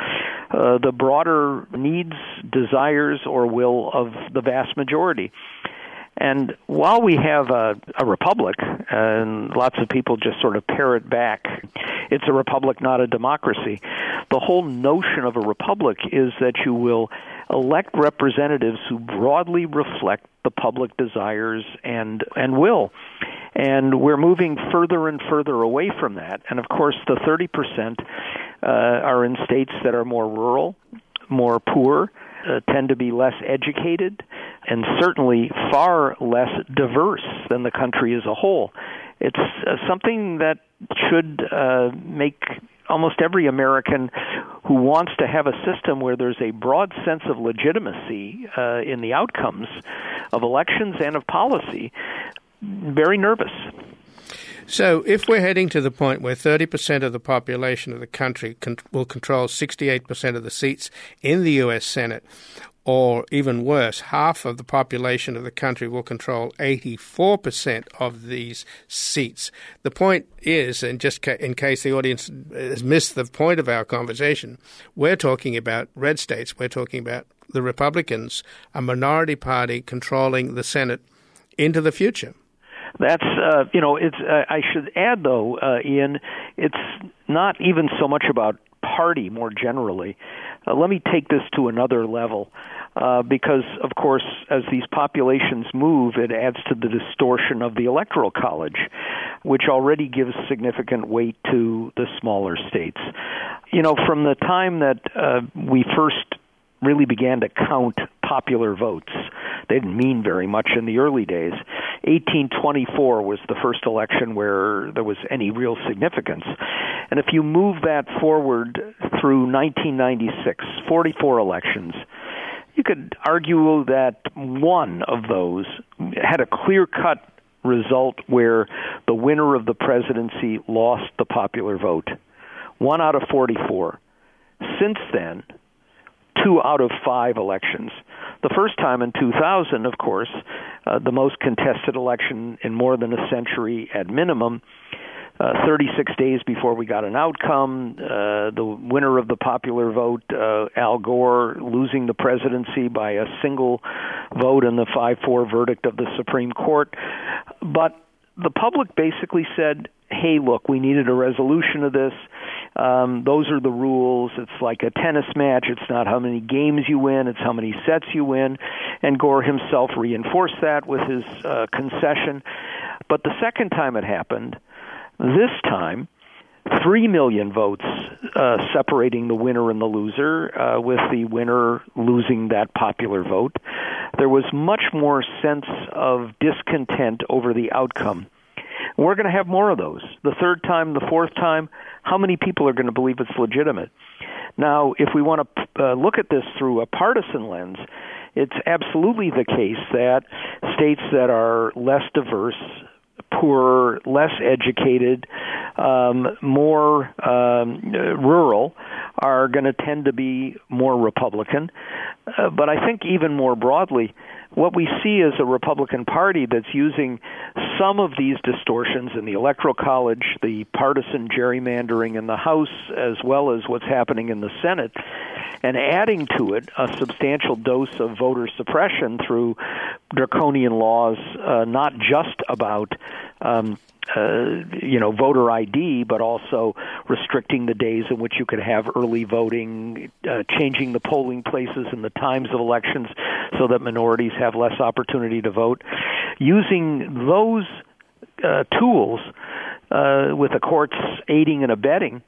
uh, the broader needs, desires, or will of the vast majority. And while we have a, a republic, and lots of people just sort of parrot back, it's a republic, not a democracy, the whole notion of a republic is that you will elect representatives who broadly reflect the public desires and, and will. And we're moving further and further away from that. And, of course, the thirty percent uh, are in states that are more rural, more poor, Uh, tend to be less educated, and certainly far less diverse than the country as a whole. It's uh, something that should uh, make almost every American who wants to have a system where there's a broad sense of legitimacy uh, in the outcomes of elections and of policy very nervous. So if we're heading to the point where thirty percent of the population of the country con- will control sixty-eight percent of the seats in the U S Senate, or even worse, half of the population of the country will control eighty-four percent of these seats. The point is, and just ca- in case the audience has missed the point of our conversation, we're talking about red states. We're talking about the Republicans, a minority party controlling the Senate into the future. That's, uh, you know, it's. Uh, I should add, though, uh, Ian, it's not even so much about party more generally. Uh, let me take this to another level, uh, because, of course, as these populations move, it adds to the distortion of the Electoral College, which already gives significant weight to the smaller states. You know, from the time that uh, we first really began to count popular votes, they didn't mean very much in the early days. eighteen twenty-four was the first election where there was any real significance. And if you move that forward through nineteen ninety-six, forty-four elections, you could argue that one of those had a clear-cut result where the winner of the presidency lost the popular vote. One out of forty-four. Since then, two out of five elections. The first time in two thousand, of course, uh, the most contested election in more than a century at minimum, uh, thirty-six days before we got an outcome, uh, the winner of the popular vote, uh, Al Gore, losing the presidency by a single vote in the five four verdict of the Supreme Court. But the public basically said, hey, look, we needed a resolution of this. Um, those are the rules. It's like a tennis match. It's not how many games you win. It's how many sets you win. And Gore himself reinforced that with his uh, concession. But the second time it happened, this time, three million votes uh, separating the winner and the loser, uh, with the winner losing that popular vote. There was much more sense of discontent over the outcome. We're going to have more of those. The third time, the fourth time, how many people are going to believe it's legitimate? Now, if we want to uh, look at this through a partisan lens, it's absolutely the case that states that are less diverse, poorer, less educated, um, more um, rural, are going to tend to be more Republican. Uh, but I think even more broadly, what we see is a Republican Party that's using some of these distortions in the Electoral College, the partisan gerrymandering in the House, as well as what's happening in the Senate, and adding to it a substantial dose of voter suppression through draconian laws, uh, not just about um, Uh, you know, voter I D, but also restricting the days in which you could have early voting, uh, changing the polling places and the times of elections so that minorities have less opportunity to vote. Using those uh, tools uh, with the courts aiding and abetting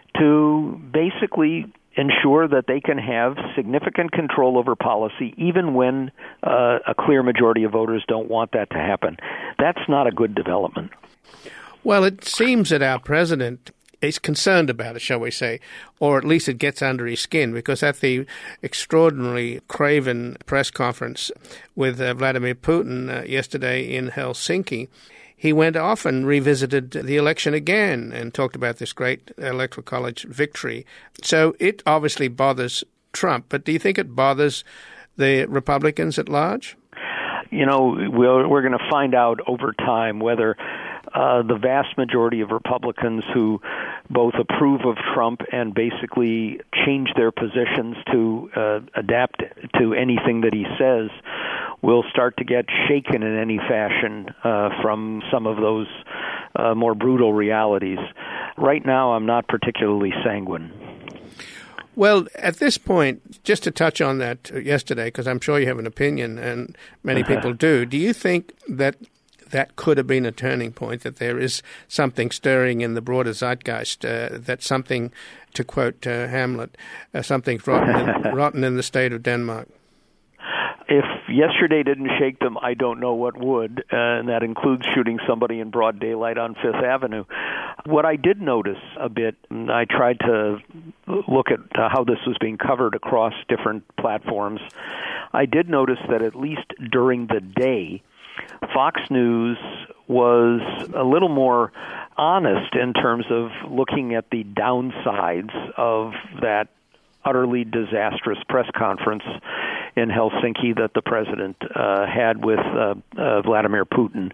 to basically ensure that they can have significant control over policy even when uh, a clear majority of voters don't want that to happen. That's not a good development. Well, it seems that our president is concerned about it, shall we say, or at least it gets under his skin, because at the extraordinarily craven press conference with uh, Vladimir Putin uh, yesterday in Helsinki, he went off and revisited the election again and talked about this great Electoral College victory. So it obviously bothers Trump, but do you think it bothers the Republicans at large? You know, we're, we're going to find out over time whether Uh, the vast majority of Republicans who both approve of Trump and basically change their positions to uh, adapt to anything that he says will start to get shaken in any fashion uh, from some of those uh, more brutal realities. Right now, I'm not particularly sanguine. Well, at this point, just to touch on that yesterday, because I'm sure you have an opinion, and many people do, do you think that that could have been a turning point, that there is something stirring in the broader zeitgeist, uh, that something, to quote uh, Hamlet, uh, something's rotten in, rotten in the state of Denmark? If yesterday didn't shake them, I don't know what would, uh, and that includes shooting somebody in broad daylight on Fifth Avenue. What I did notice a bit, and I tried to look at uh, how this was being covered across different platforms, I did notice that at least during the day, Fox News was a little more honest in terms of looking at the downsides of that utterly disastrous press conference in Helsinki that the president uh, had with uh, uh, Vladimir Putin.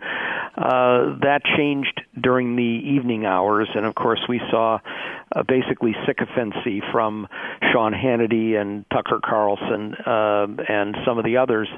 Uh, that changed during the evening hours, and of course we saw uh, basically sycophancy from Sean Hannity and Tucker Carlson uh, and some of the others.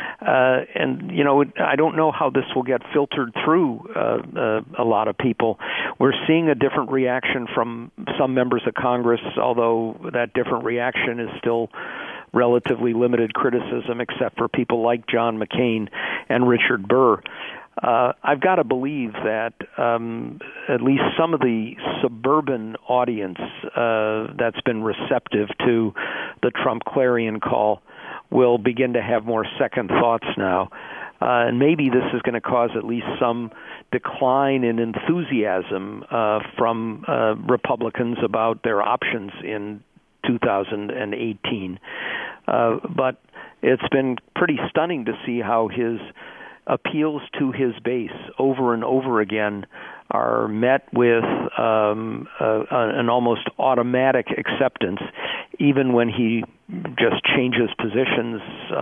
Uh, and, you know, I don't know how this will get filtered through uh, uh, a lot of people. We're seeing a different reaction from some members of Congress, although that different reaction is still relatively limited criticism, except for people like John McCain and Richard Burr. Uh, I've got to believe that um, at least some of the suburban audience uh, that's been receptive to the Trump clarion call will begin to have more second thoughts now. Uh, and maybe this is going to cause at least some decline in enthusiasm uh, from uh, Republicans about their options in two thousand eighteen. Uh, but it's been pretty stunning to see how his appeals to his base over and over again are met with um, uh, an almost automatic acceptance, even when he just changes positions uh,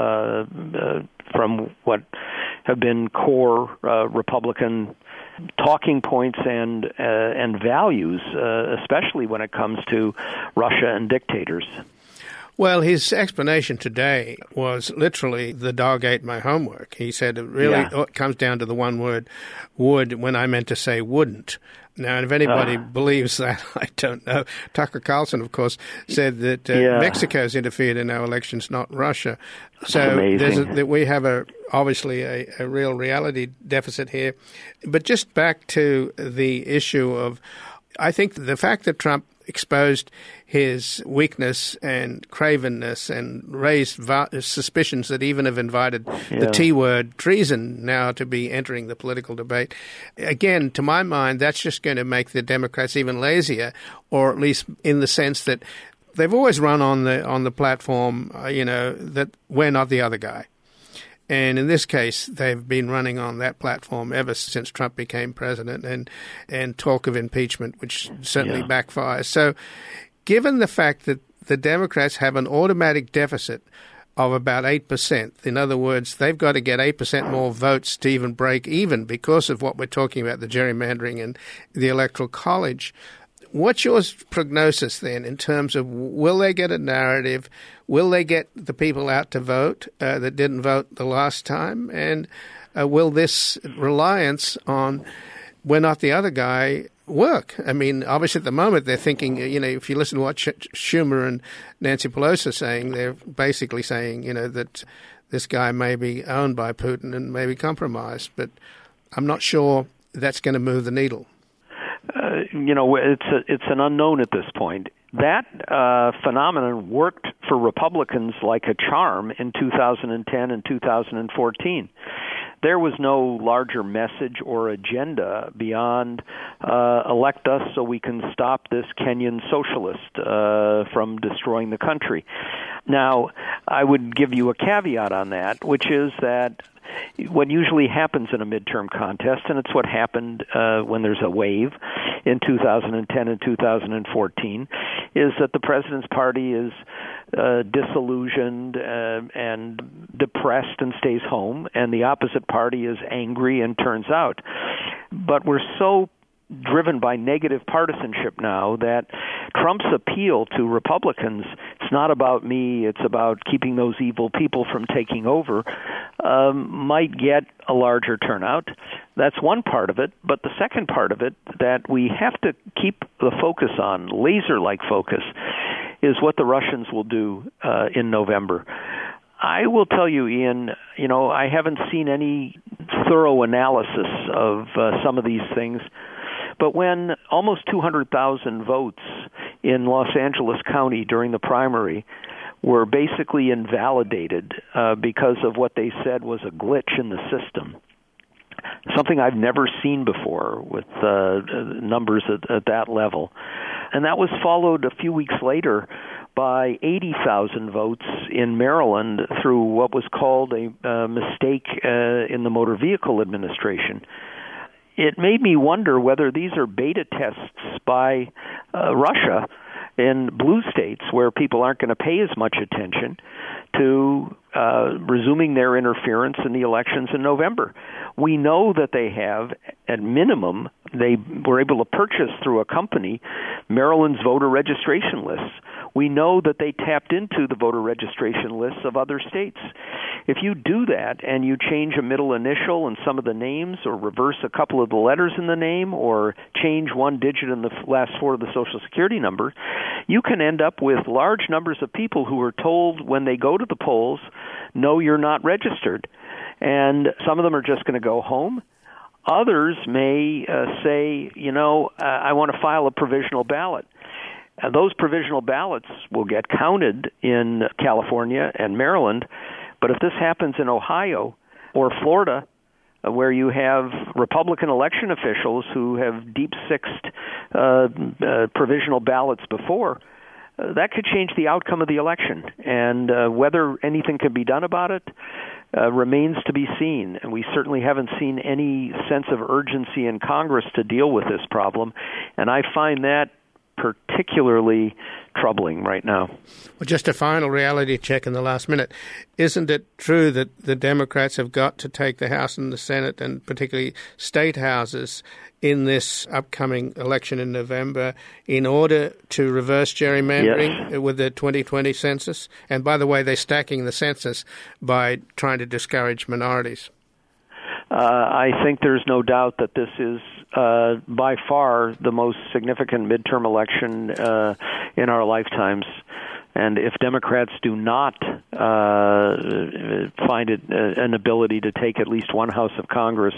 uh, from what have been core uh, Republican talking points and uh, and values, uh, especially when it comes to Russia and dictators. Well, his explanation today was literally, the dog ate my homework. He said it really yeah. it comes down to the one word, would, when I meant to say wouldn't. Now, if anybody uh, believes that, I don't know. Tucker Carlson, of course, said that uh, yeah. Mexico's interfered in our elections, not Russia. So there's a, that we have a obviously a, a real reality deficit here. But just back to the issue of, I think the fact that Trump exposed his weakness and cravenness and raised va- suspicions that even have invited yeah. the T word, treason, now to be entering the political debate. Again, to my mind, that's just going to make the Democrats even lazier, or at least in the sense that they've always run on the on the platform, uh, you know, that we're not the other guy. And in this case, they've been running on that platform ever since Trump became president, and, and talk of impeachment, which certainly yeah. backfires. So given the fact that the Democrats have an automatic deficit of about eight percent, in other words, they've got to get eight percent more votes to even break even because of what we're talking about, the gerrymandering and the Electoral College. What's your prognosis then in terms of, will they get a narrative? Will they get the people out to vote uh, that didn't vote the last time? And uh, will this reliance on we're not the other guy work? I mean, obviously at the moment they're thinking, you know, if you listen to what Schumer and Nancy Pelosi are saying, they're basically saying, you know, that this guy may be owned by Putin and may be compromised. But I'm not sure that's going to move the needle. Uh, you know, it's a, it's an unknown at this point. That uh, phenomenon worked for Republicans like a charm in two thousand ten and two thousand fourteen. There was no larger message or agenda beyond uh, elect us so we can stop this Kenyan socialist uh, from destroying the country. Now, I would give you a caveat on that, which is that what usually happens in a midterm contest, and it's what happened uh, when there's a wave in two thousand ten and two thousand fourteen, is that the president's party is uh, disillusioned uh, and depressed and stays home, and the opposite party is angry and turns out. But we're so driven by negative partisanship now, that Trump's appeal to Republicans, it's not about me, it's about keeping those evil people from taking over, um, might get a larger turnout. That's one part of it. But the second part of it that we have to keep the focus on, laser-like focus, is what the Russians will do uh, in November. I will tell you, Ian, you know, I haven't seen any thorough analysis of uh, some of these things, but when almost two hundred thousand votes in Los Angeles County during the primary were basically invalidated uh, because of what they said was a glitch in the system, something I've never seen before with uh, numbers at, at that level. And that was followed a few weeks later by eighty thousand votes in Maryland through what was called a uh, mistake uh, in the Motor Vehicle Administration. It made me wonder whether these are beta tests by uh, Russia in blue states where people aren't going to pay as much attention to uh, resuming their interference in the elections in November. We know that they have, at minimum, they were able to purchase through a company Maryland's voter registration lists. We know that they tapped into the voter registration lists of other states. If you do that and you change a middle initial in some of the names, or reverse a couple of the letters in the name, or change one digit in the last four of the Social Security number, you can end up with large numbers of people who are told when they go to the polls, no, you're not registered. And some of them are just going to go home. Others may uh, say, you know, uh, I want to file a provisional ballot. Uh, those provisional ballots will get counted in California and Maryland, but if this happens in Ohio or Florida, uh, where you have Republican election officials who have deep-sixed uh, uh, provisional ballots before, uh, that could change the outcome of the election. And uh, whether anything can be done about it uh, remains to be seen. And we certainly haven't seen any sense of urgency in Congress to deal with this problem. And I find that particularly troubling right now. Well, just a final reality check in the last minute. Isn't it true that the Democrats have got to take the House and the Senate, and particularly state houses, in this upcoming election in November in order to reverse gerrymandering yes. with the twenty twenty census? And by the way, they're stacking the census by trying to discourage minorities. Uh, I think there's no doubt that this is uh, by far the most significant midterm election uh, in our lifetimes. And if Democrats do not uh, find it uh, an ability to take at least one House of Congress,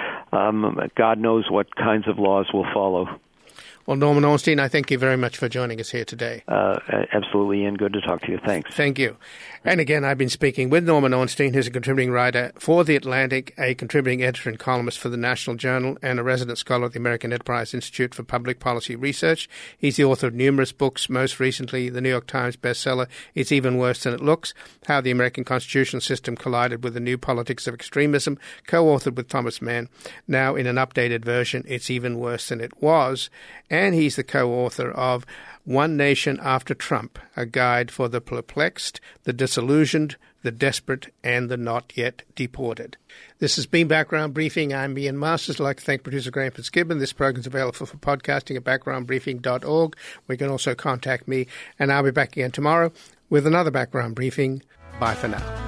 um, God knows what kinds of laws will follow. Well, Norman Ornstein, I thank you very much for joining us here today. Uh, absolutely, Ian. Good to talk to you. Thanks. Thank you. And again, I've been speaking with Norman Ornstein, who's a contributing writer for The Atlantic, a contributing editor and columnist for the National Journal, and a resident scholar at the American Enterprise Institute for Public Policy Research. He's the author of numerous books, most recently the New York Times bestseller, It's Even Worse Than It Looks, How the American Constitutional System Collided with the New Politics of Extremism, co-authored with Thomas Mann. Now in an updated version, It's Even Worse Than It Was. And he's the co-author of One Nation After Trump, a guide for the perplexed, the disillusioned, the desperate, and the not yet deported. This has been Background Briefing. I'm Ian Masters. I'd like to thank producer Graham Fitzgibbon. This program is available for podcasting at background briefing dot org. We can also contact me, and I'll be back again tomorrow with another Background Briefing. Bye for now.